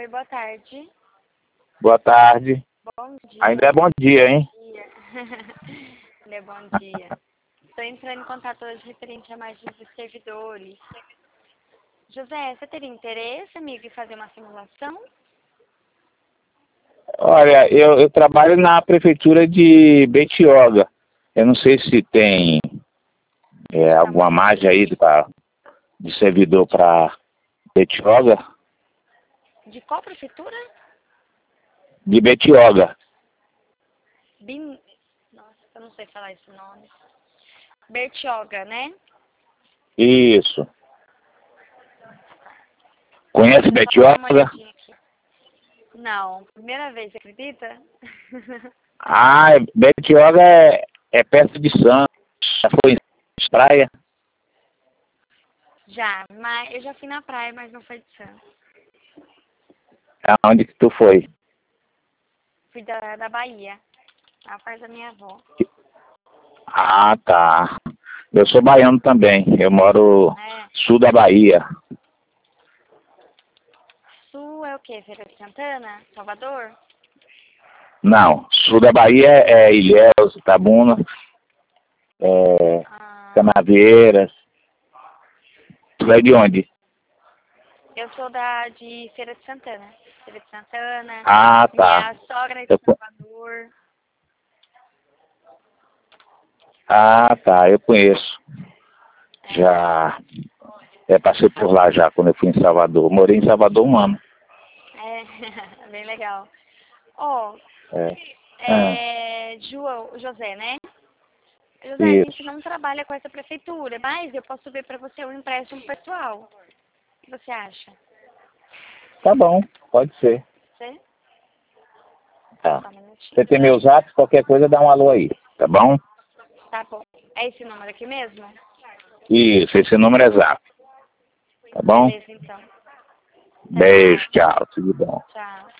Oi, boa tarde. Boa tarde. Bom dia. Ainda é bom dia, hein? Bom dia. Ainda é bom dia. Estou entrando em contato hoje referente a mais de servidores. José, você teria interesse, amigo, em fazer uma simulação? Olha, eu trabalho na prefeitura de Betioga. Eu não sei se tem alguma margem aí de servidor para Betioga. De qual prefeitura? De Betioga. Nossa, eu não sei falar esse nome. Bertioga, né? Isso. Conhece Vou dar uma Betioga? olhadinha aqui. Não, primeira vez, você acredita? Ah, Betioga é perto de Santos. Já foi em praia? Já, mas eu já fui na praia, mas não foi de Santos. Aonde que tu foi? Fui da Bahia, a parte da minha avó. Ah, tá. Eu sou baiano também. Eu moro É. sul da Bahia. Sul é o quê? Feira de Santana? Salvador? Não, sul da Bahia é Ilhéus, Itabuna, Ah, Canavieiras. Tu é de onde? eu sou de Feira de Santana. Feira de Santana. Ah, tá. Minha sogra é de Eu, Salvador. tá, eu conheço. É, Já passei por lá já quando eu fui em Salvador. Morei em Salvador um ano. bem legal. Ó, José, né? José, a gente Isso. não trabalha com essa prefeitura, mas eu posso ver para você um empréstimo pessoal. O que você acha? Tá bom, pode ser. Você? Tá. Só um minutinho. Você tem meu zap, qualquer coisa dá um alô aí, tá bom? Tá bom. É esse número aqui mesmo? Isso, esse número é zap. Tá bom? Beleza, então. Até mais. Beijo, tchau, tudo bom. Tchau.